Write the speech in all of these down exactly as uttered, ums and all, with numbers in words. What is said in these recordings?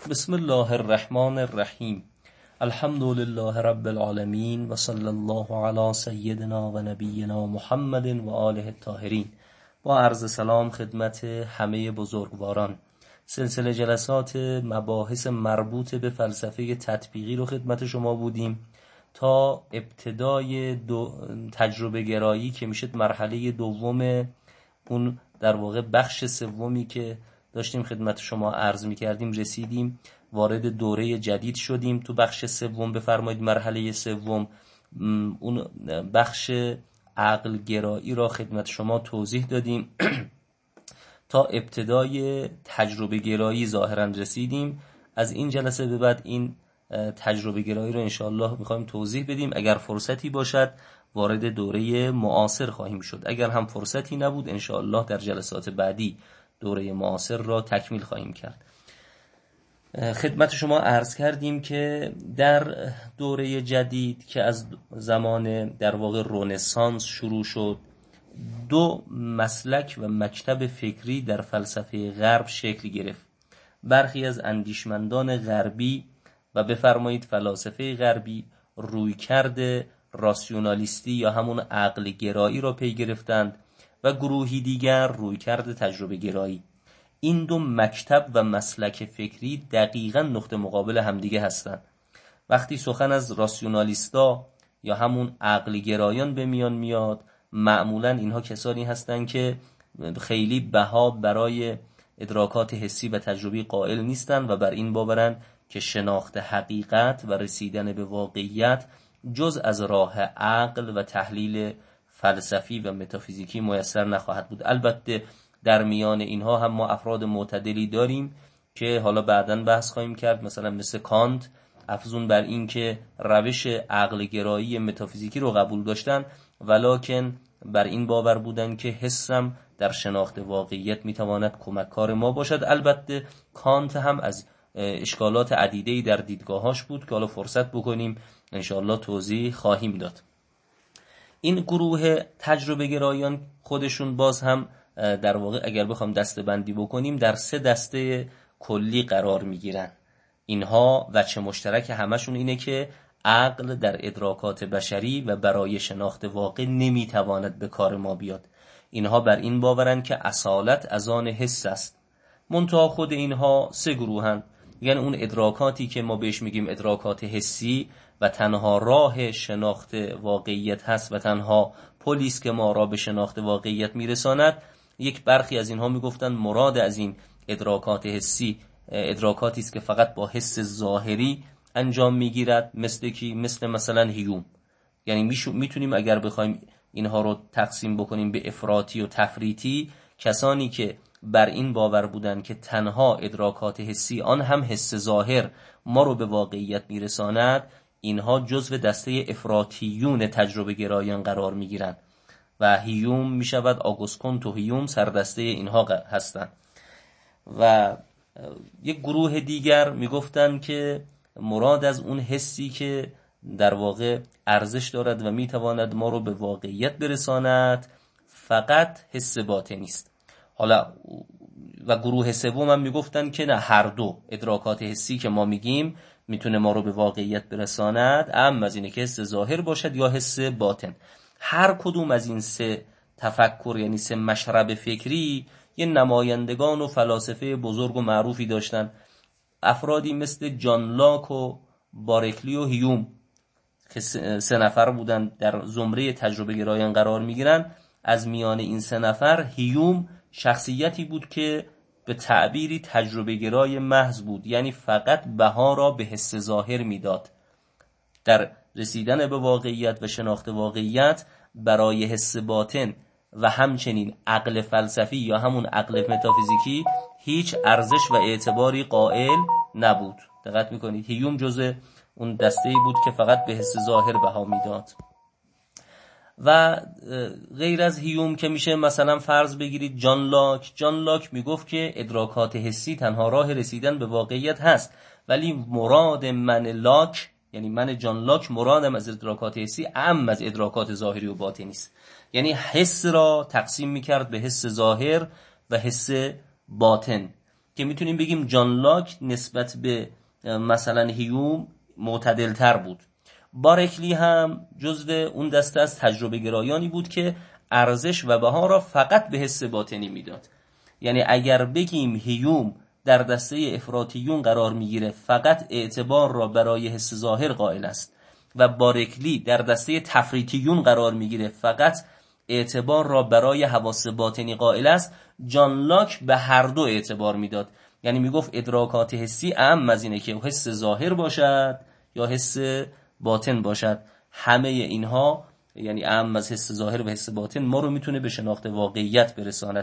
بسم الله الرحمن الرحیم. الحمد لله رب العالمین و صلی الله علی سیدنا و نبینا محمد و آله الطاهرین. با عرض سلام خدمت همه بزرگواران. سلسله جلسات مباحث مربوط به فلسفه تطبیقی رو خدمت شما بودیم تا ابتدای دو تجربه گرایی که میشه مرحله دوم اون در واقع بخش سومی که داشتیم خدمت شما عرض می‌کردیم رسیدیم، وارد دوره جدید شدیم. تو بخش سوم بفرمایید مرحله سوم اون بخش عقل گرایی را خدمت شما توضیح دادیم تا ابتدای تجربه گرایی ظاهراً رسیدیم. از این جلسه به بعد این تجربه گرایی رو انشاءالله می‌خوایم توضیح بدیم. اگر فرصتی باشد وارد دوره معاصر خواهیم شد، اگر هم فرصتی نبود انشاءالله در جلسات بعدی دوره معاصر را تکمیل خواهیم کرد. خدمت شما عرض کردیم که در دوره جدید که از زمان در واقع رنسانس شروع شد، دو مسلک و مکتب فکری در فلسفه غرب شکل گرفت. برخی از اندیشمندان غربی و بفرمایید فلاسفه غربی رویکرد راسیونالیستی یا همون عقل گرایی را پی گرفتند و گروهی دیگر رویکرد تجربه گرایی. این دو مکتب و مسلک فکری دقیقاً نقطه مقابل همدیگه هستند. وقتی سخن از راسیونالیستا یا همون عقل گرایان به میان میاد، معمولاً اینها کسانی هستند که خیلی بها برای ادراکات حسی و تجربی قائل نیستند و بر این باورن که شناخت حقیقت و رسیدن به واقعیت جز از راه عقل و تحلیل فلسفی و متافیزیکی میسر نخواهد بود. البته در میان اینها هم ما افراد معتدلی داریم که حالا بعداً بحث خواهیم کرد، مثلا مثل کانت، افزون بر این که روش عقل گرایی متافیزیکی رو قبول داشتن ولکن بر این باور بودن که حسم در شناخت واقعیت میتواند کمککار ما باشد. البته کانت هم از اشکالات عدیده‌ای در دیدگاهاش بود که حالا فرصت بکنیم انشاءالله توضیح خواهیم داد. این گروه تجربه گرایان خودشون باز هم در واقع اگر بخوام دسته بندی بکنیم در سه دسته کلی قرار میگیرن. اینها وجه مشترک همشون اینه که عقل در ادراکات بشری و برای شناخت واقع نمیتواند به کار ما بیاد. اینها بر این باورن که اصالت از آن حس است. منتها خود اینها سه گروهن، یعنی اون ادراکاتی که ما بهش میگیم ادراکات حسی و تنها راه شناخت واقعیت هست و تنها پلیس که ما را به شناخت واقعیت میرساند. یک برخی از اینها میگفتن مراد از این ادراکات حسی ادراکاتی است که فقط با حس ظاهری انجام میگیرد، مثل کی؟ مثل مثلا هیوم. یعنی میتونیم اگر بخوایم اینها رو تقسیم بکنیم به افراطی و تفریطی، کسانی که بر این باور بودن که تنها ادراکات حسی آن هم حس ظاهر ما رو به واقعیت میرساند، اینها جزو دسته افراطیون تجربه گرایان قرار میگیرند و هیوم میشود آگوست کونت و هیوم سردسته اینها هستند. و یک گروه دیگر میگفتن که مراد از اون حسی که در واقع ارزش دارد و میتواند ما رو به واقعیت برساند فقط حس باطنی است. حالا و گروه سوم هم میگفتن که نه، هر دو ادراکات حسی که ما میگیم میتونه ما رو به واقعیت برساند، اما از اینه که حس ظاهر باشد یا حس باطن. هر کدوم از این سه تفکر یعنی سه مشرب فکری یه نمایندگان و فلاسفه بزرگ و معروفی داشتن. افرادی مثل جان لاک و بارکلی و هیوم که سه نفر بودن در زمره تجربه گرایان قرار میگیرن. از میان این سه نفر هیوم شخصیتی بود که به تعبیری تجربه گرای محض بود، یعنی فقط بها را به حس ظاهر میداد. در رسیدن به واقعیت و شناخت واقعیت برای حس باطن و همچنین عقل فلسفی یا همون عقل متافیزیکی هیچ ارزش و اعتباری قائل نبود. دقت میکنید هیوم جزء اون دسته‌ای بود که فقط به حس ظاهر بها میداد. و غیر از هیوم که میشه مثلا فرض بگیرید جان لاک. جان لاک میگفت که ادراکات حسی تنها راه رسیدن به واقعیت هست، ولی مراد من لاک یعنی من جان لاک مرادم از ادراکات حسی اعم از ادراکات ظاهری و باطنی است. یعنی حس را تقسیم میکرد به حس ظاهر و حس باطن که میتونیم بگیم جان لاک نسبت به مثلا هیوم معتدل تر بود. بارکلی هم جزو اون دسته از تجربه گرایانی بود که ارزش و بها را فقط به حس باطنی میداد. یعنی اگر بگیم هیوم در دسته افراطیون قرار میگیره، فقط اعتبار را برای حس ظاهر قائل است، و بارکلی در دسته تفریطیون قرار میگیره، فقط اعتبار را برای حواس باطنی قائل است، جان لاک به هر دو اعتبار میداد. یعنی میگفت ادراکات حسی اهم از اینه که حس ظاهر باشد یا حس باطن باشد. همه اینها یعنی اهم از حس ظاهر و حس باطن ما رو میتونه به شناخت واقعیت برساند.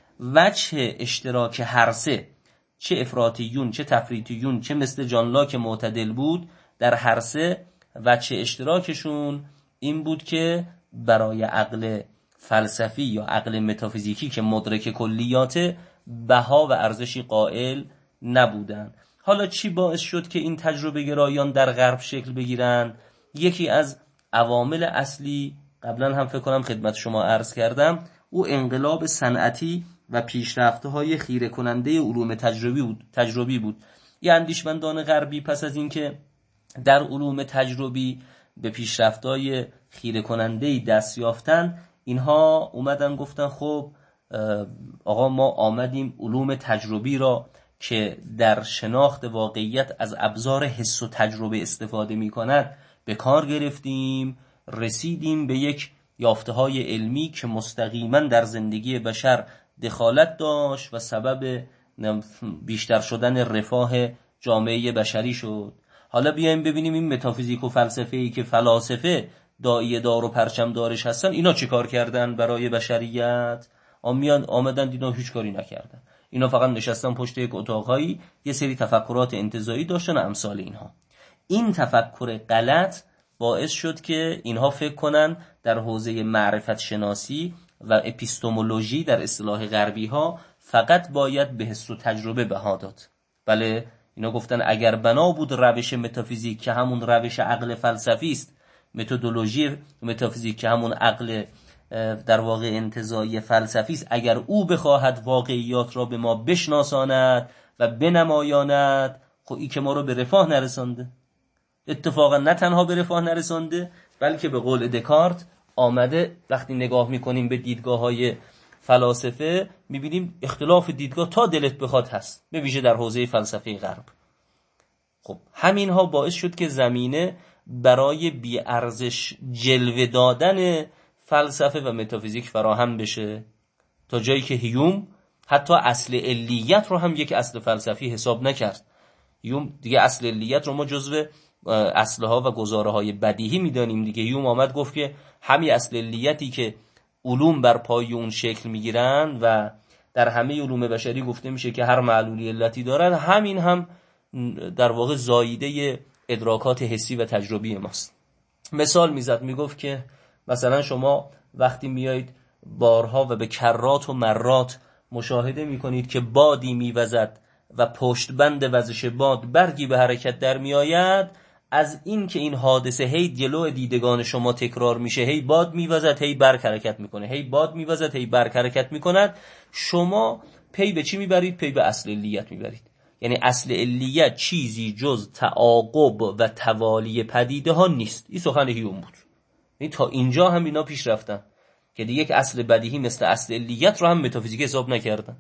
وجه اشتراک هر سه، چه افراطیون چه تفریطیون چه مثل جان لاک معتدل بود، در هر سه وجه اشتراکشون این بود که برای عقل فلسفی یا عقل متافیزیکی که مدرک کلیات، بها و ارزشی قائل نبودن. حالا چی باعث شد که این تجربه گرایان در غرب شکل بگیرن؟ یکی از عوامل اصلی قبلا هم فکر کنم خدمت شما عرض کردم، او انقلاب صنعتی و پیشرفت‌های خیره کننده علوم تجربی بود. تجربی بود. یه اندیشمندان غربی پس از اینکه در علوم تجربی به پیشرفت‌های خیره کننده دست یافتن، اینها اومدن گفتن خب آقا ما آمدیم علوم تجربی را که در شناخت واقعیت از ابزار حس و تجربه استفاده می‌کند به کار گرفتیم، رسیدیم به یک یافته‌های علمی که مستقیما در زندگی بشر دخالت داشت و سبب بیشتر شدن رفاه جامعه بشری شد. حالا بیایم ببینیم این متافیزیک و فلسفه‌ای که فلاسفه داعیه دار و پرچم دارش هستن، اینا چی کار کردن برای بشریت؟ آمیان آمدن دیدن هیچ کاری نکردن. اینا فقط نشستن پشت یک اتاقایی، یه سری تفکرات انتزاعی داشتن و امثال اینها. این تفکر غلط باعث شد که اینها فکر کنن در حوزه معرفت شناسی و اپیستمولوژی در اصطلاح غربی ها فقط باید به حس و تجربه بها داد. بله، اینا گفتن اگر بنا بود روش متافیزیک که همون روش عقل فلسفی است، متدولوژی متافیزیک که همون عقل در واقع انتزاعی فلسفی است، اگر او بخواهد واقعیات را به ما بشناساند و بنمایاند، خب این که ما رو به رفاه نرسانده. اتفاقا نه تنها به رفاه نرسانده، بلکه به قول دکارت آمده. وقتی نگاه میکنیم به دیدگاه های فلاسفه میبینیم اختلاف دیدگاه تا دلت بخواد هست، به ویژه در حوزه فلسفه غرب. خب همین ها باعث شد که زمینه برای بی‌ارزش جلوه دادن فلسفه و متافیزیک فراهم بشه، تا جایی که هیوم حتی اصل علیت رو هم یک اصل فلسفی حساب نکرد. هیوم دیگه اصل علیت رو ما جزو اصلها و گزاره های بدیهی میدانیم دیگه. هیوم آمد گفت که همین اصل علیتی که علوم بر پای اون شکل میگیرن و در همه علوم بشری گفته میشه که هر معلولی علتی دارد، همین هم در واقع زاییده ادراکات حسی و تجربی ماست. مثال میزد، میگفت که مثلا شما وقتی میایید بارها و به کرات و مرات مشاهده میکنید که بادی میوزد و پشت بند وزش باد برگی به حرکت در میآید، از این که این حادثه هی جلو دیدگان شما تکرار میشه، هی باد میوزد هی برگ حرکت میکنه، هی باد میوزد هی برگ حرکت میکند، شما پی به چی میبرید؟ پی به اصل علیت میبرید. یعنی اصل علیت چیزی جز تعاقب و توالی پدیده ها نیست. این سخن هیوم بود. یعنی تا اینجا هم اینا پیش رفتن که دیگه یک اصل بدیهی مثل اصل علیت رو هم متافیزیک حساب نکردن.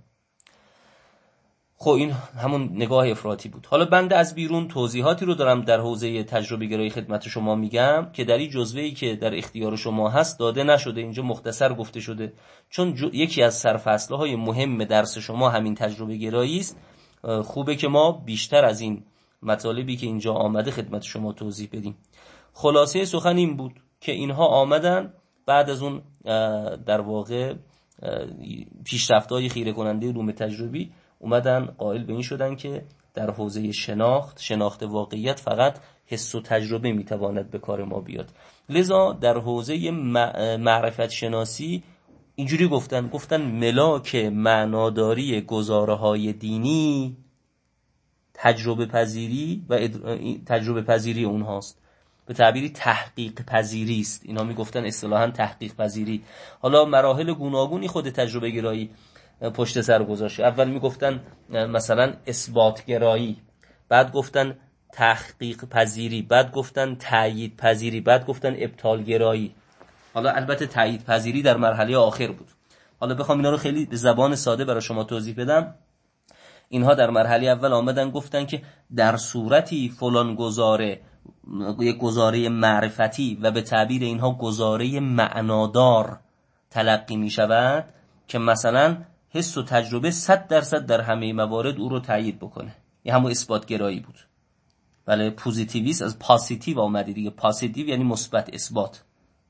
خب این همون نگاه افراطی بود. حالا بنده از بیرون توضیحاتی رو دارم در حوزه تجربه گرایی خدمت شما میگم که در این جزوه‌ای که در اختیار شما هست داده نشده، اینجا مختصر گفته شده، چون یکی از سرفصل‌های مهم درس شما همین تجربه گرایی است. خوبه که ما بیشتر از این مطالبی که اینجا آمده خدمت شما توضیح بدیم. خلاصه سخن این بود که اینها آمدن بعد از اون در واقع پیشرفت‌های خیره کننده علوم تجربی اومدن قائل به این شدن که در حوزه شناخت شناخت واقعیت فقط حس و تجربه میتواند به کار ما بیاد. لذا در حوزه معرفت شناسی اینجوری گفتن گفتن ملاک معناداری گزاره های دینی تجربه پذیری و تجربه پذیری اونهاست، به تعبیری تحقیق پذیری است. اینا میگفتن اصطلاحاً تحقیق پذیری. حالا مراحل گوناگونی خود تجربه گرایی پشت سر گذاشت. اول میگفتن مثلا اثبات گرایی، بعد گفتن تحقیق پذیری، بعد گفتن تایید پذیری، بعد گفتن ابطال گرایی. حالا البته تایید پذیری در مرحله آخر بود. حالا بخوام اینا رو خیلی به زبان ساده برای شما توضیح بدم، اینها در مرحله اول آمدن گفتن که در صورتی فلان گزاره یک گزاره معرفتی و به تعبیر اینها گزاره معنادار تلقی می شود که مثلا حس و تجربه صد درصد در همه موارد او رو تایید بکنه. این همون اثبات گرایی بود. بله، پوزیتیویست از پازیتیو آمده دیگه. پازیتیو یعنی مثبت، اثبات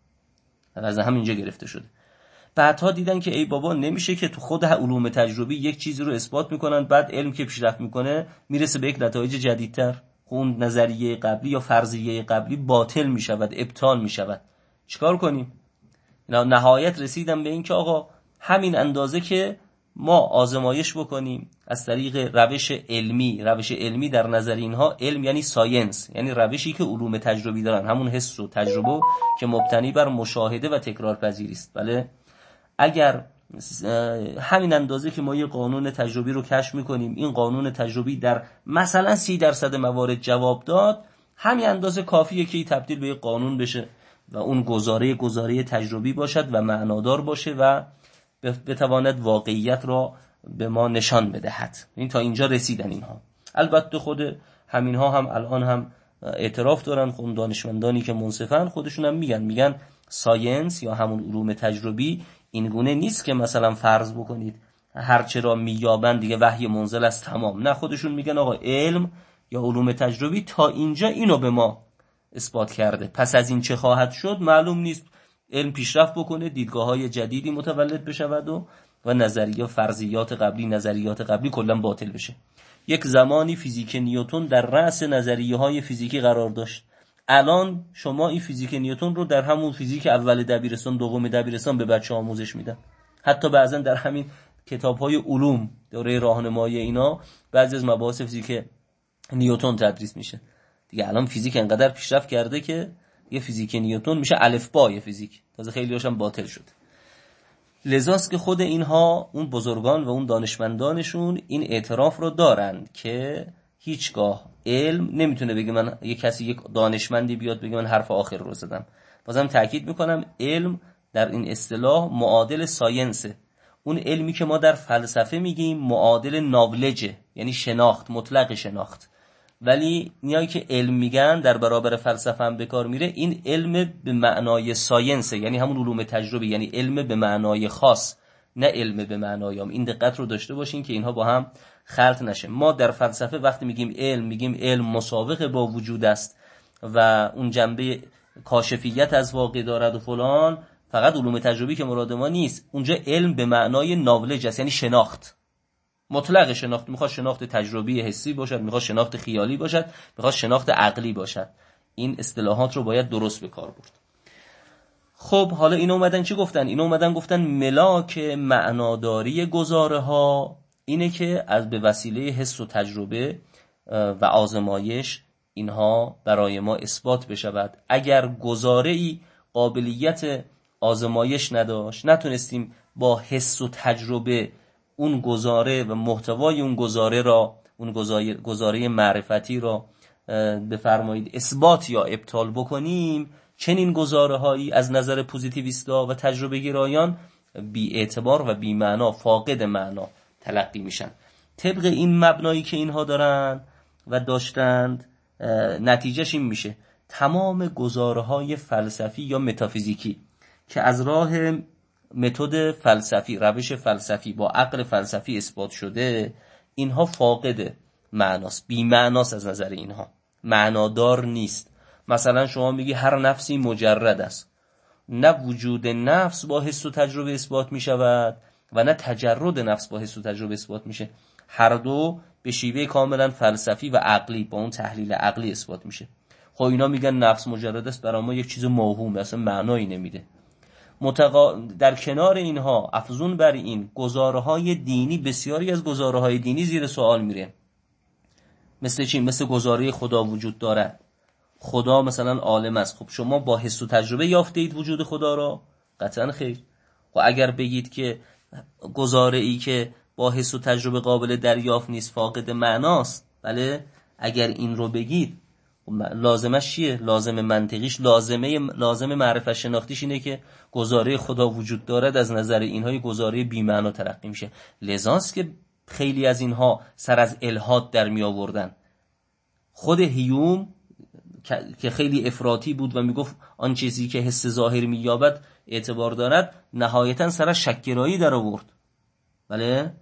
از همینجا گرفته شده. بعدها دیدن که ای بابا نمیشه که تو خود علوم تجربی یک چیزی رو اثبات میکنن، بعد علم که پیشرفت میکنه میرسه به یک نتایج جدیدتر، اون نظریه قبلی یا فرضیه قبلی باطل میشود، ابطال میشود. چیکار کنیم؟ نهایت رسیدن به این که آقا همین اندازه که ما آزمایش بکنیم از طریق روش علمی. روش علمی در نظر اینها، علم یعنی ساینس، یعنی روشی که علوم تجربی دارن، همون حس و تجربه که مبتنی بر مشاهده و تکرار پذیری است. بله، اگر همین اندازه که ما یه قانون تجربی رو کشف میکنیم، این قانون تجربی در مثلا سی درصد موارد جواب داد، همین اندازه کافیه که تبدیل به یک قانون بشه و اون گزاره گزاره تجربی باشد و معنادار باشه و بتواند واقعیت را به ما نشان بدهد. این تا اینجا رسیدن اینها. البته خود همینها هم الان هم اعتراف دارن، خود دانشمندانی که منصفن خودشون هم میگن میگن ساینس یا همون علوم تجربی این گونه نیست که مثلا فرض بکنید هرچه را میابند دیگه وحی منزل است تمام. نه، خودشون میگن آقا علم یا علوم تجربی تا اینجا اینو به ما اثبات کرده، پس از این چه خواهد شد معلوم نیست. علم پیشرفت بکنه، دیدگاه‌های جدیدی متولد بشود و و نظریه فرضیات قبلی نظریات قبلی کلا باطل بشه. یک زمانی فیزیک نیوتن در رأس نظریه‌های فیزیکی قرار داشت. الان شما این فیزیک نیوتن رو در همون فیزیک اول دبیرستان دوم دبیرستان به بچه آموزش میدن. حتی بعضا در همین کتاب‌های علوم دوره راهنمایی اینا بعضی از مباحث فیزیک نیوتن تدریس میشه. دیگه الان فیزیک انقدر پیشرفت کرده که یه فیزیک نیوتن میشه الفبای فیزیک. تازه خیلی هاشم باطل شد. لذاست که خود اینها، اون بزرگان و اون دانشمندانشون این اعتراف رو دارن که هیچگاه علم نمیتونه بگه من یک کسی یک دانشمندی بیاد بگه من حرف آخر رو زدم. بازم تاکید میکنم علم در این اصطلاح معادل ساینسه. اون علمی که ما در فلسفه میگیم معادل ناولجه، یعنی شناخت، مطلق شناخت. ولی نیایی که علم میگن در برابر فلسفه هم به کار میره، این علم به معنای ساینسه، یعنی همون علوم تجربی، یعنی علم به معنای خاص، نه علم به معنای عام. این دقت رو داشته باشین که اینها با هم خلط نشه. ما در فلسفه وقتی میگیم علم، میگیم علم مسابقه با وجود است و اون جنبه کاشفیت از واقع دارد و فلان، فقط علوم تجربی که مراد ما نیست. اونجا علم به معنای ناولج است، یعنی شناخت، مطلق شناخت. میخواد شناخت تجربی حسی باشد، میخواد شناخت خیالی باشد، میخواد شناخت عقلی باشد. این اصطلاحات رو باید درست به کار برد. خب حالا اینا اومدن چی گفتن؟ اینا اومدن گفتن ملاک معناداری گزاره ها اینه که از به وسیله حس و تجربه و آزمایش اینها برای ما اثبات بشود. اگر گزاره‌ای قابلیت آزمایش نداشت، نتونستیم با حس و تجربه اون گزاره و محتوای اون گزاره را، اون گزاره, گزاره معرفتی را بفرمایید اثبات یا ابطال بکنیم، چنین گزاره هایی از نظر پوزیتیویستا و تجربه گرایان بی اعتبار و بی معنا، فاقد معنا تلقی میشن. طبق این مبنایی که اینها دارن و داشتند، نتیجهش این میشه تمام گزاره های فلسفی یا متافیزیکی که از راه متد فلسفی، روش فلسفی با عقل فلسفی اثبات شده، اینها فاقد معناست، بی معناست. از نظر اینها معنادار نیست. مثلا شما میگی هر نفسی مجرد است، نه وجود نفس با حس و تجربه اثبات میشود و نه تجرد نفس با حس و تجربه اثبات میشه. هر دو به شیوه کاملا فلسفی و عقلی با اون تحلیل عقلی اثبات میشه. خب اینا میگن نفس مجرد است، برای ما یک چیز موهوم، اصلا معنایی نمیده. متقا... در کنار اینها افزون بر این گزاره‌های دینی، بسیاری از گزاره‌های دینی زیر سوال میره. مثل چی؟ مثل گزاره خدا وجود دارد، خدا مثلا عالم است. خب شما با حس و تجربه یافته اید وجود خدا را؟ قطعا خیر. خب اگر بگید که گزاره ای که با حس و تجربه قابل دریافت نیست فاقد معناست. بله اگر این رو بگید لازمش چیه؟ لازم منطقیش، لازمه لازم معرفت شناختیش اینه که گزاره خدا وجود دارد، از نظر اینها گزاره بی معنا تلقی میشه. لذاست که خیلی از اینها سر از الحاد در می آوردن. خود هیوم که خیلی افراطی بود و میگفت آن چیزی که حس ظاهر مییابد اعتبار دارد، نهایتا سر شک‌گرایی در آورد. بله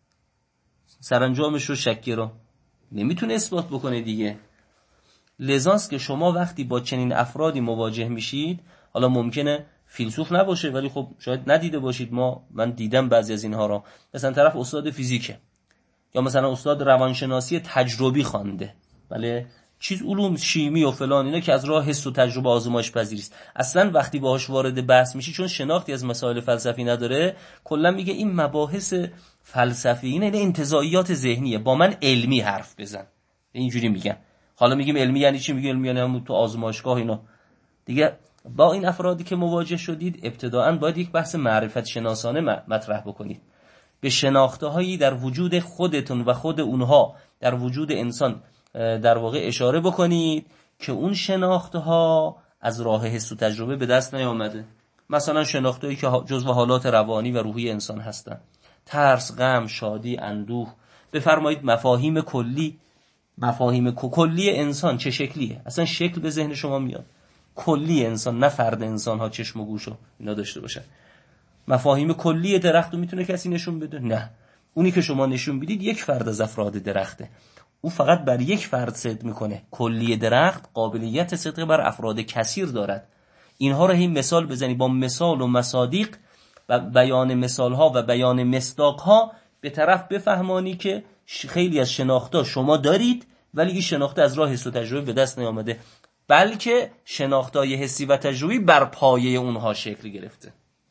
سرانجامش رو شک‌گرا نمیتونه اثبات بکنه دیگه. لذاست که شما وقتی با چنین افرادی مواجه میشید، حالا ممکنه فیلسوف نباشه ولی خب شاید ندیده باشید، ما من دیدم بعضی از اینها را، مثلا طرف استاد فیزیکه یا مثلا استاد روانشناسی تجربی خوانده، بله چیز علوم شیمی و فلان اینا که از راه حس و تجربه آزمایش پذیری است، اصلا وقتی باهاش وارد بحث میشی چون شناختی از مسائل فلسفی نداره، کلا میگه این مباحث فلسفی اینه، این انتزاعیات ذهنیه، با من علمی حرف بزن. اینجوری میگن. حالا میگیم علمی یعنی چی؟ میگیم علمی یعنی همون تو آزمایشگاه اینا دیگه. با این افرادی که مواجه شدید ابتداءً باید یک بحث معرفت شناسانه مطرح بکنید، به شناخته هایی در وجود خودتون و خود اونها در وجود انسان در واقع اشاره بکنید که اون شناخته ها از راه حس و تجربه به دست نیامده. مثلا شناخته هایی که جزو حالات روانی و روحی انسان هستن، ترس، غم، شادی، اندوه. بفرمایید مفاهیم کلی، مفاهیم کلی انسان چه شکلیه؟ اصلا شکل به ذهن شما میاد؟ کلی انسان، نه فرد انسان ها چشم و گوش و اینا داشته باشن. مفاهیم کلی درخت رو میتونه کسی نشون بده؟ نه. اونی که شما نشون بدید یک فرد از افراد درخته، او فقط بر یک فرد صدق میکنه. کلی درخت قابلیت صدق بر افراد کثیر دارد. اینها رو هم مثال بزنی، با مثال و مصادیق و بیان مثال ها و بیان مصداق ها به طرف بفهمانی که خیلی از شناخته شما دارید ولی این شناخته از راه حس و تجربه به دست نیامده، بلکه شناختهای حسی و تجربی بر پایه اونها شکل گرفته.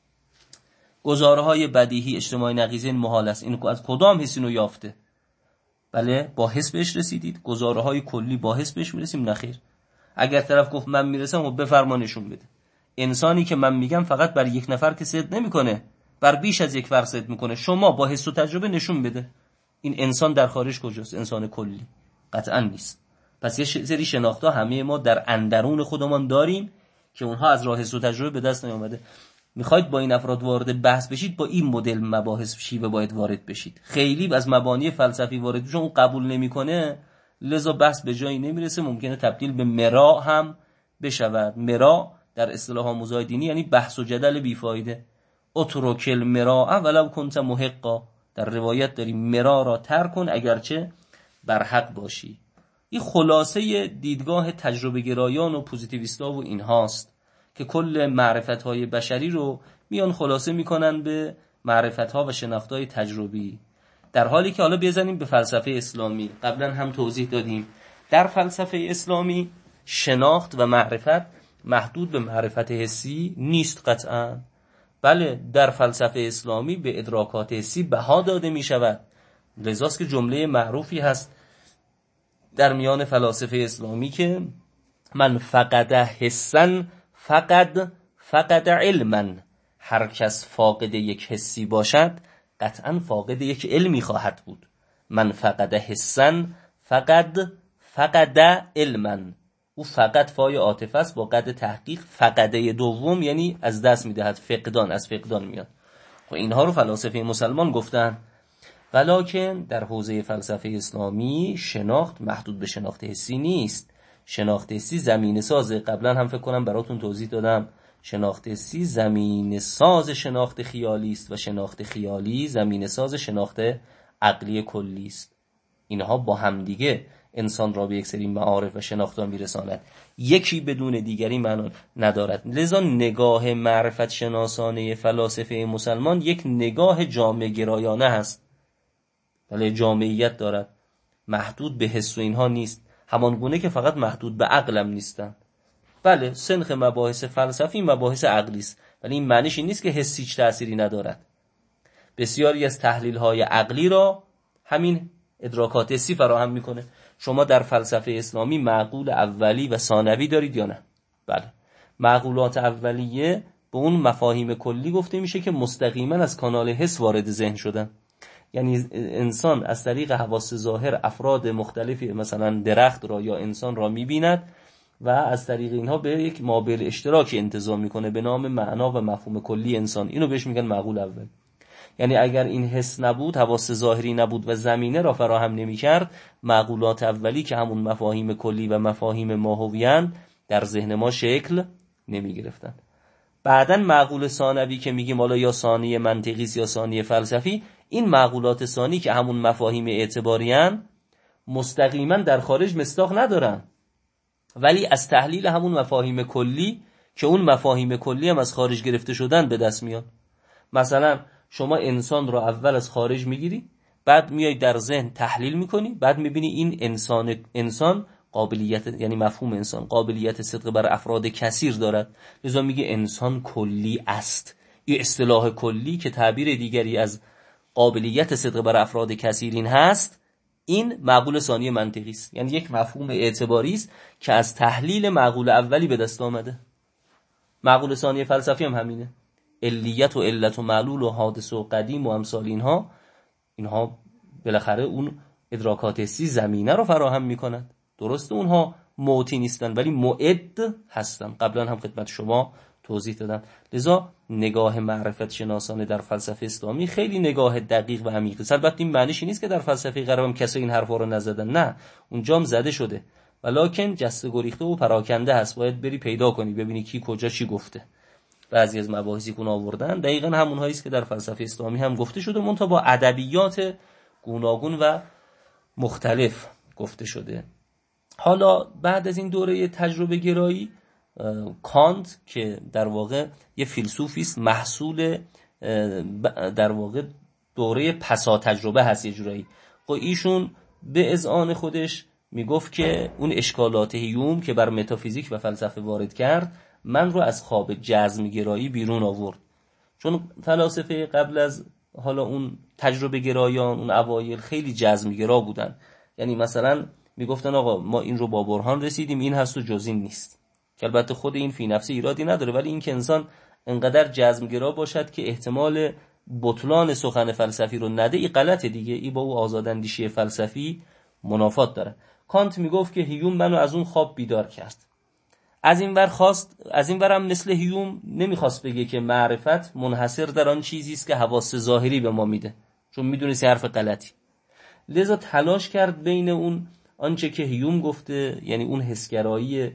گزارهای بدیهی اجتماعی نقیضه محال است. اینو از کدام حس اینو یافته؟ بله با حس بهش رسیدید. گزارهای کلی با حس بهش میرسیم؟ نخیر. اگر طرف گفت من میرسم و بفرما نشون بده. انسانی که من میگم فقط بر یک نفر که صدق نمیکنه، بر بیش از یک فرد صدق میکنه. شما با حس و تجربه نشون بده این انسان در خارج کجاست. انسان کلی قطعا نیست. پس یه سری شناخت‌ها همه ما در اندرون خودمان داریم که اونها از راه حس و تجربه به دست نیامده. میخواید با این افراد وارد بحث بشید، با این مدل مباحث شیوه باید وارد بشید. خیلی از مبانی فلسفی وارد بشون اون قبول نمیکنه، لذا بحث به جایی نمیرسه، ممکنه تبدیل به مرا هم بشود. مرا در اصطلاح آموزهای دینی یعنی بحث و جدل بیفایده. اترکل مرا ولو کنت محقا، در روایت داریم مرا را ترک کن اگرچه بر حق باشی. این خلاصه دیدگاه تجربه گرایان و پوزیتیویستا و این هاست که کل معرفت‌های بشری رو میان خلاصه میکنن به معرفت‌ها و شناخت‌های تجربی، در حالی که حالا بزنیم به فلسفه اسلامی. قبلا هم توضیح دادیم در فلسفه اسلامی شناخت و معرفت محدود به معرفت حسی نیست قطعاً. بله در فلسفه اسلامی به ادراکات حسی بها داده می شود. لذاست که جمله معروفی هست در میان فلاسفه اسلامی که من فقد حسا فقد فقد علما، هر کس فاقد یک حسی باشد قطعا فاقد یک علمی خواهد بود. من فقد حسا فقد فقد علما، او فقط فای عاطفه است با قد تحقیق، فقده دوم یعنی از دست میدهد، فقدان، از فقدان میاد. خب اینها رو فلاسفه مسلمان گفتن، ولکن در حوزه فلسفه اسلامی شناخت محدود به شناخت حسی نیست. شناخت حسی زمینه سازه. قبلا هم فکر کنم براتون توضیح دادم شناخت حسی زمینه ساز شناخت خیالی است و شناخت خیالی زمینه ساز شناخت عقلی کلی است. اینها با همدیگه انسان را به یک سری معارف و شناخت‌ها میرساند، یکی بدون دیگری معنا ندارد. لذا نگاه معرفت شناسانه فلاسفه مسلمان یک نگاه جامعه گرایانه هست، ولی جامعیت دارد، محدود به حس و اینها نیست، همان گونه که فقط محدود به عقلم نیستن. بله سنخ مباحث فلسفی مباحث عقلی است، ولی این معنیش این نیست که حس هیچ تأثیری ندارد. بسیاری از تحلیل‌های عقلی را همین ادراکات حسی فراهم میکنه. شما در فلسفه اسلامی معقول اولی و ثانوی دارید یا نه؟ بله. معقولات اولیه به اون مفاهیم کلی گفته میشه که مستقیما از کانال حس وارد ذهن شدن. یعنی انسان از طریق حواس ظاهر افراد مختلفی مثلا درخت را یا انسان را میبیند و از طریق اینها به یک مابل اشتراکی انتزاع میکنه به نام معنا و مفهوم کلی انسان. اینو بهش میگن معقول اول. یعنی اگر این حس نبود، حواس ظاهری نبود و زمینه را فراهم نمی‌کرد، معقولات اولی که همون مفاهیم کلی و مفاهیم ماهویان در ذهن ما شکل نمی‌گرفتن. بعدن معقول ثانوی که میگیم حالا یا ثانی منطقی یا ثانی فلسفی، این معقولات ثانی که همون مفاهیم اعتباریان مستقیما در خارج مصداق ندارن، ولی از تحلیل همون مفاهیم کلی که اون مفاهیم کلی هم از خارج گرفته شدن به دست میاد. مثلا شما انسان رو اول از خارج میگیری، بعد میای در ذهن تحلیل میکنی، بعد میبینی این انسان انسان قابلیت، یعنی مفهوم انسان قابلیت صدق بر افراد کثیر دارد، لذا میگه انسان کلی است. این اصطلاح کلی که تعبیر دیگری از قابلیت صدق بر افراد کثیرین هست، این معقول ثانی منطقی است. یعنی یک مفهوم اعتباری است که از تحلیل معقول اولی به دست آمده. معقول ثانی فلسفی هم همینه. علیت و علت و معلول و حادث و قدیم و امثال اینها اینها بالاخره اون ادراکات حسی زمینه رو فراهم میکنند. درسته اونها موتی نیستن ولی معد هستن. قبلا هم خدمت شما توضیح دادم. لذا نگاه معرفت شناسانه در فلسفه اسلامی خیلی نگاه دقیق و عمیقه است. البته این معنیش نیست که در فلسفه غرب هم کسی این حرفا رو نزدن، نه، اونجا هم زده شده، ولکن جسته گریخته و پراکنده هست. باید بری پیدا کنی ببینی کی کجا چی گفته. بعضی از مباحثی که آوردن دقیقاً همونهایی است که در فلسفه اسلامی هم گفته شده، منتها با ادبیات گوناگون و مختلف گفته شده. حالا بعد از این دوره تجربه گرایی، کانت که در واقع یه فیلسوفی است، محصول در واقع دوره پسا تجربه هست یه جورایی، خب ایشون به اذعان خودش میگفت که اون اشکالات هیوم که بر متافیزیک و فلسفه وارد کرد من رو از خواب جزم گرایی بیرون آورد. چون فلاسفه قبل از حالا اون تجربه گرایان اون اوایل خیلی جزم گرا بودن. یعنی مثلا میگفتن آقا ما این رو با برهان رسیدیم، این هست و جز این نیست، که البته خود این فی نفسه ایرادی نداره، ولی این که انسان انقدر جزم گرا باشد که احتمال بطلان سخن فلسفی رو نده، این غلطه دیگه، این با او آزاداندیشی فلسفی منافات داره. کانت میگفت که هیوم منو از اون خواب بیدار کرد. از این ور خواست از این ورم مثل هیوم نمیخواست بگه که معرفت منحصر در آن چیزی است که حواس ظاهری به ما میده، چون میدونست حرف غلطی. لذا تلاش کرد بین اون آنچه که هیوم گفته، یعنی اون حسگرایی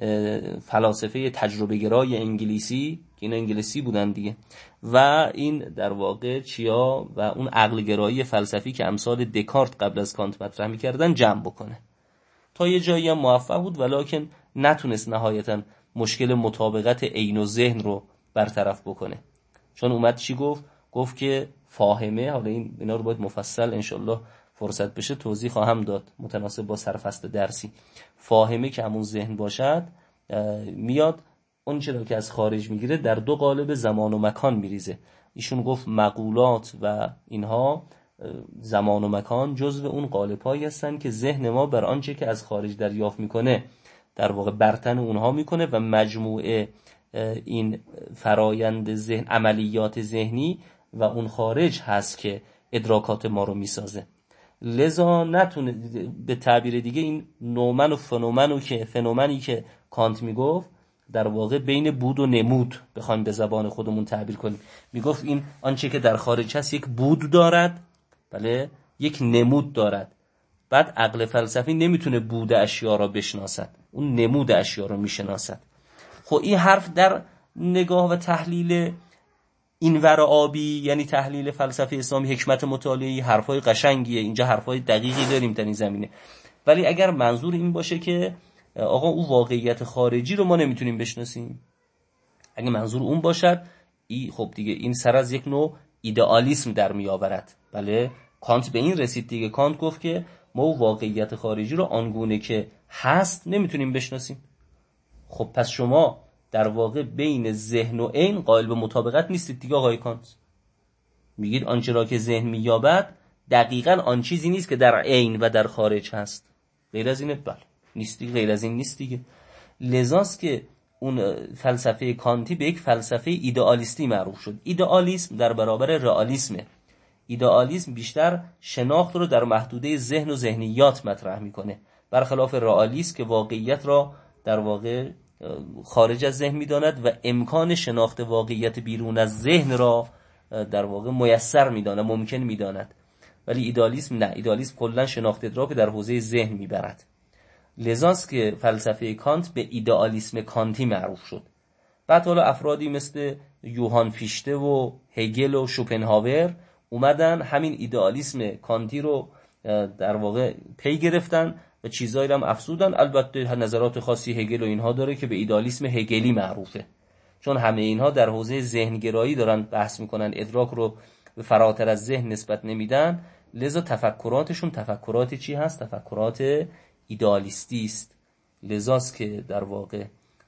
فلاسفه تجربه گرای انگلیسی که این انگلیسی بودن دیگه، و این در واقع چیا و اون عقل گرایی فلسفی که امثال دکارت قبل از کانت مطرح می‌کردن جمع بکنه. تا یه جایی هم موفق بود، ولکن نتونست نهایتاً مشکل مطابقت عین و ذهن رو برطرف بکنه. چون اومد چی گفت؟ گفت که فاهمه، حالا این اینا رو باید مفصل انشالله فرصت بشه توضیح خواهم داد متناسب با سرفصل درسی. فاهمه که همون ذهن باشد میاد اون چرا که از خارج میگیره در دو قالب زمان و مکان میریزه. ایشون گفت مقولات و اینها زمان و مکان جزو اون قالب‌هایی هستن که ذهن ما بر آنچه که از خارج دریافت میکنه در واقع برتن اونها میکنه و مجموعه این فرایند ذهن، عملیات ذهنی و اون خارج هست که ادراکات ما رو میسازه. لذا نتونه به تعبیر دیگه این نومن و فنومنو که فنومنی که کانت میگفت در واقع بین بود و نمود بخوایم به زبان خودمون تعبیر کنیم، میگفت این آنچه که در خارج هست یک بود دارد، بله، یک نمود دارد. بعد عقل فلسفی نمیتونه بود اشیا را بشناسد، اون نمود اشیا را میشناسد. خب این حرف در نگاه و تحلیل این ور آبی، یعنی تحلیل فلسفه اسلامی، حکمت مطالعه‌ای، حرفای قشنگیه، اینجا حرفای دقیقی داریم در این زمینه. ولی اگر منظور این باشه که آقا او واقعیت خارجی رو ما نمیتونیم بشناسیم، اگه منظور اون باشد، ای خب دیگه این سر از یک نوع ایدئالیسم در میآورد. بله، کانت به این رسید دیگه. کانت گفت که ما واقعیت خارجی رو آنگونه که هست نمیتونیم بشناسیم. خب پس شما در واقع بین ذهن و عین قائل به مطابقت نیستید دیگه آقای کانت. میگید آنچه را که ذهن مییابد دقیقاً آن چیزی نیست که در عین و در خارج هست. غیر از اینه؟ بله نیستی، غیر از این نیست دیگه. لذاست که اون فلسفه کانتی به یک فلسفه ایدئالیستی معروف شد. ایدئالیسم در برابر رئالیسمه. ایدئالیسم بیشتر شناخت رو در محدوده ذهن و ذهنیات مطرح میکنه، برخلاف رئالیسم که واقعیت را در واقع خارج از ذهن میداند و امکان شناخت واقعیت بیرون از ذهن را در واقع میسر میداند، ممکن میداند. ولی ایدئالیسم نه، ایدئالیسم کلا شناخت ادراک در حوزه ذهن میبرد. لذاست که فلسفه کانت به ایدئالیسم کانتی معروف شد. بعد حالا افرادی مثل یوهان فیشته و هگل و شوپنهاور اومدن همین ایدئالیسم کانتی رو در واقع پی گرفتن و چیزایی هم افزودن. البته نظرات خاصی هگل و اینها داره که به ایدئالیسم هگلی معروفه، چون همه اینها در حوزه ذهنگرایی دارن بحث میکنن، ادراک رو به فراتر از ذهن نسبت نمیدن، لذا تفکراتشون تفکرات چی هست؟ تفکرات ایدئالیستی است. لذاست که در واقع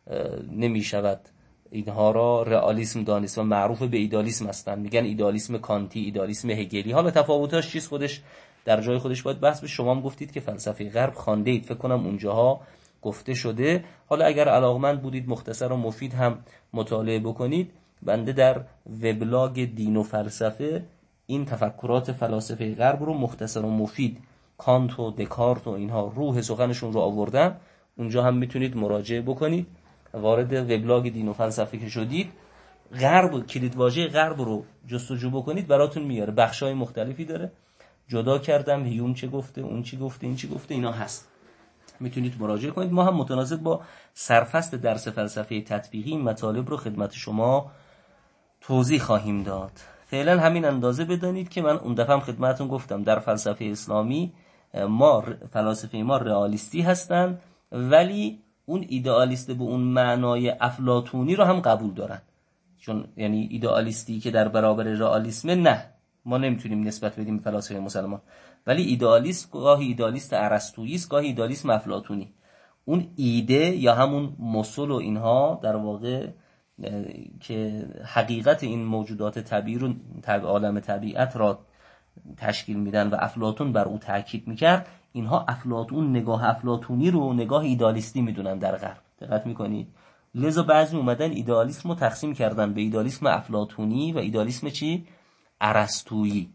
نمیشود اینها را رئالیسم دانست و معروف به ایدئالیسم هستند. میگن ایدئالیسم کانتی، ایدئالیسم هگلی. حالا تفاوتاش چیست خودش در جای خودش باید بحث بشه. شما هم گفتید که فلسفه غرب خوانده اید، فکر کنم اونجاها گفته شده. حالا اگر علاقمند بودید مختصر و مفید هم مطالعه بکنید، بنده در وبلاگ دین و فلسفه این تفکرات فلاسفه غرب رو مختصر و مفید، کانت و دکارت و اینها روح سخنشون رو آوردم، اونجا هم میتونید مراجعه بکنید. وارد وبلاگ دین و فلسفه که شدید، غرب، کلیدواژه غرب رو جستجو بکنید براتون میاره. بخشای مختلفی داره، جدا کردم هیوم چه گفته، اون چی گفته، این چی گفته، اینا هست، میتونید مراجعه کنید. ما هم متناسب با سرفصل درس فلسفه تطبیقی این مطالب رو خدمت شما توضیح خواهیم داد. فعلا همین اندازه بدانید که من اون دفعه هم خدمتتون گفتم در فلسفه اسلامی ما فلاسفه ما رئالیستی هستن، ولی اون ایدئالیست به اون معنای افلاطونی رو هم قبول دارن. چون یعنی ایدئالیستی که در برابر رئالیسم نه، ما نمیتونیم نسبت بدیم فلاسفه مسلمان. ولی ایدئالیست گاهی ایدئالیست ارسطویی است، گاهی ایدئالیسم افلاطونی. اون ایده یا همون مسل و اینها در واقع که حقیقت این موجودات طبیعی رو، عالم طبیعت را تشکیل میدن و افلاطون بر او تاکید میکرد، اینها افلاطون نگاه افلاطونی رو نگاه ایدئالیستی میدونن در غرب. دقت میکنید؟ لذا بعضی اومدن ایدئالیسم رو تقسیم کردن به ایدئالیسم افلاطونی و ایدئالیسم چی؟ ارسطویی.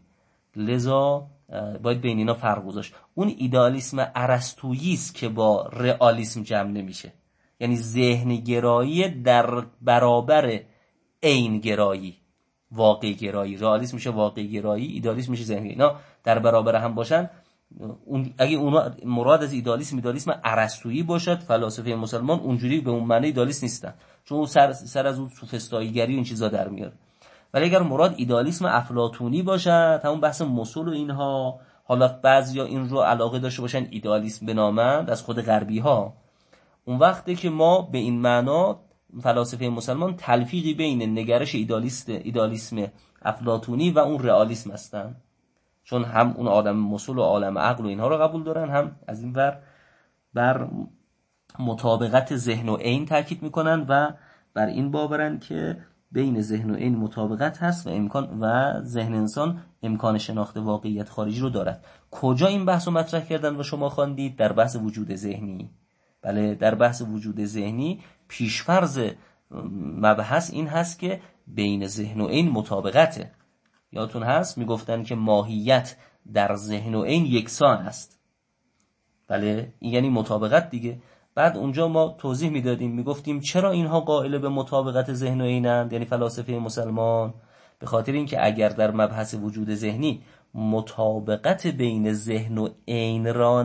لذا باید بین اینا فرق گذاشت. اون ایدئالیسم ارسطویی است که با رئالیسم جمع نمیشه، یعنی ذهن گرایی در برابر عین گرایی، واقع گرایی. رئالیسم میشه واقع گرایی، ایدئالیسم میشه ذهن گرایی. اینا در برابر هم باشن. اون اگه اونا مراد از ایدئالیسم ایدئالیسم ارسطویی باشد، فلاسفه مسلمان اونجوری به اون معنی ایدئالیست نیستن، چون اون سر سر از اون سوفسطائیگری و این چیزا در میاره. ولی اگر مراد ایدئالیسم افلاطونی باشد، همون بحث مسل و اینها، حالا بعضیا این رو علاقه داشته باشن ایدئالیسم بنامند از خود غربی ها، اون وقته که ما به این معنا فلاسفه مسلمان تلفیقی بین نگرش ایدئالیست ایدئالیسم افلاطونی و اون رئالیسم هستن، چون هم اون عالم مسل و عالم عقل و اینها رو قبول دارن، هم از این ور بر مطابقت ذهن و عین تاکید میکنن و بر این باورن که بین ذهن و عین مطابقت هست و امکان و ذهن انسان امکان شناخت واقعیت خارجی رو دارد. کجا این بحث رو مطرح کردن و شما خواندید؟ در بحث وجود ذهنی. بله، در بحث وجود ذهنی پیشفرض مبحث این هست که بین ذهن و عین مطابقته. یادتون هست میگفتن که ماهیت در ذهن و عین یکسان است. بله، این یعنی مطابقت دیگه. بعد اونجا ما توضیح میدادیم، میگفتیم چرا اینها قائل به مطابقت ذهن و عینند، یعنی فلاسفه مسلمان. به خاطر اینکه اگر در مبحث وجود ذهنی مطابقت بین ذهن و عین را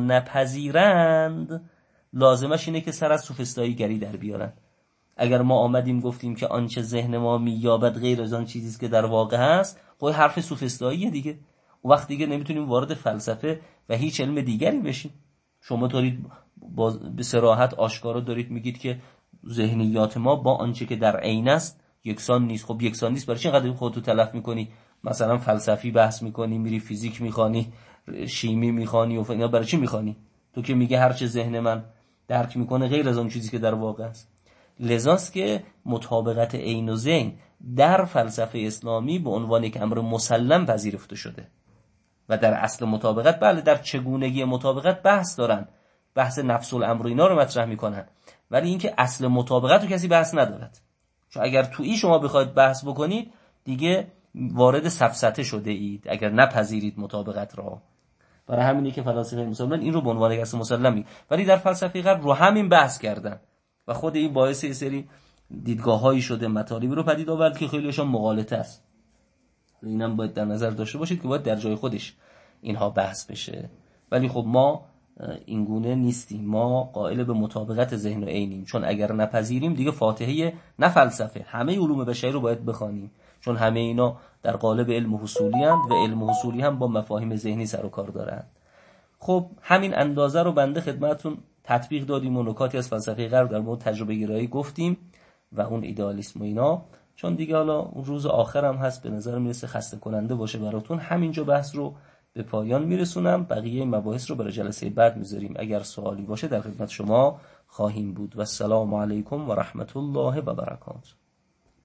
نپذیرند، لازمش اینه که سر از سوفسطایی گری در بیارن. اگر ما آمدیم گفتیم که آنچه ذهن ما مییابد غیر از آن چیزی است که در واقع هست، خب حرف سوفسطاییه دیگه. اون وقت دیگه نمیتونیم وارد فلسفه و هیچ علم دیگری بشیم. شما دارید به صراحت آشکارا دارید میگید که ذهنیات ما با آنچه که در عین است یکسان نیست. خب یکسان نیست، برای چی اینقدر خودتو تلف میکنی؟ مثلا فلسفی بحث میکنی، میری فیزیک میخوانی، شیمی میخوانی و اینا، برای چی میخوانی؟ تو که میگه هر چه ذهن من درک میکنه غیر از اون چیزی که در واقع است. لذاست که مطابقت عین و ذهن در فلسفه اسلامی به عنوان یک امر مسلم پذیرفته شده و در اصل مطابقت، بله در چگونگی مطابقت بحث دارن، بحث نفس الامر اینا رو مطرح میکنن، ولی اینکه اصل مطابقت رو کسی بحث ندارد. چون اگر تو این شما بخواید بحث بکنید دیگه وارد سفسطه شده اید اگر نپذیرید مطابقت را. برای همینه که فلاسفه مسلمان این رو به عنوان اصل مسلم می، ولی در فلسفه غرب رو همین بحث کردن و خود این باعث یه سری دیدگاه‌هایی شده، مطالبی رو پدید آورد که خیلیشون مغالطه است. اینم باید در نظر داشته باشید که باید در جای خودش اینها بحث بشه. ولی خب ما اینگونه نیستیم، ما قائل به مطابقت ذهن و عینیم، چون اگر نپذیریم دیگه فاتحه نه فلسفه همه علوم بشری رو باید بخوانیم، چون همه اینا در قالب علم حصولی اند و علم حصولی هم با مفاهیم ذهنی سر و کار دارند. خب همین اندازه رو بنده خدمتتون تطبیق دادیم و نکاتی از فلسفه غرب در مورد تجربه گرایی گفتیم و اون ایدئالیسم و اینا، چون دیگه حالا اون روز آخرم هست به نظر میرسه خسته کننده باشه براتون. همینجا بحث رو به پایان میرسونم، بقیه مباحث رو برای جلسه بعد میذاریم. اگر سوالی باشه در خدمت شما خواهیم بود. و السلام علیکم و رحمت الله و برکاته.